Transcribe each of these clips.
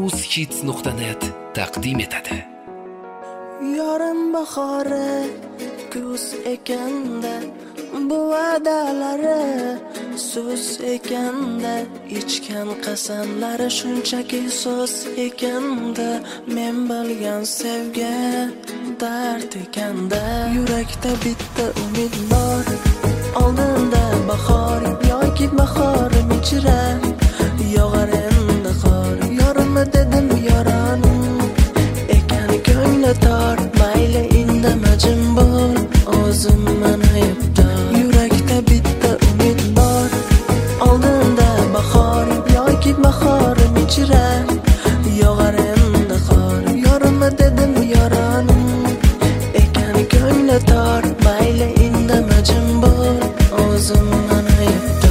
uzhits.net taqdim etadi. Yorim bahori kuz ekanda, bu va'dalari so'z ekanda, ichgan qasamlari shunchaki so'z ekanda, men bilgan sevgi dard ekanda, yurakda bitta umid bor, oldinda bahor yoki bahorim ichra yog'ar endi qor, yorimi dedim yoranim ekan ko'ngli tor, mayli indama jim bo'l, o'zim mana aybdor, yurakda bitta umid bor, oldinda bahor yoki bahorim ichra yog'ar endi qor, yorimi dedim yoranim ekan ko'ngli tor, mayli indama jim bo'l, o'zim mana aybdor.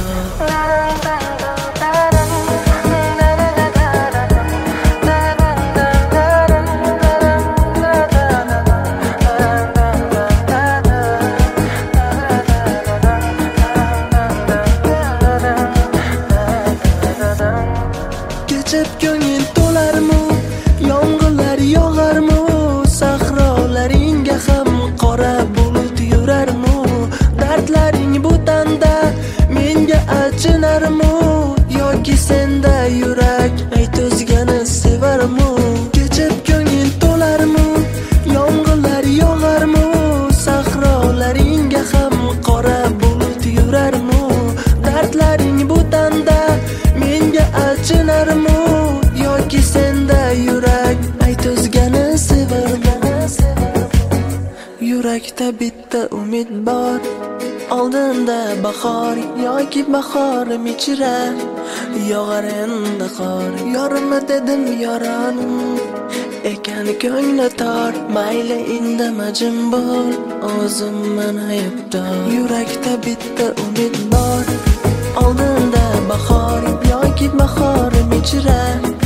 Kechib ko'ngil to'larmi, yomg'irlar yog'armi, sahrolaringga ham qora bulut yurarmi, dardlaring bu tanda menga achinarmi, yoki senda yurak ayt o'zgani sevarmi. Kechib ko'ngil to'larmi, yomg'irlar yog'armi, sahrolaringga ham qora bulut yurarmi, dardlaring bu tanda menga achinarmi, yoki senda yurak ayt o'zgani sevarmi. Yurakda bitta umid bor, oldinda bahor yoki bahorim ichra yog'ar endi qor, yorimi dedim yoranim ekan ko'ngli tor, mayli indama jim bo'l, o'zim mana aybdor, yurakda bitta umid bor, oldinda bahor yoki bahorim ichra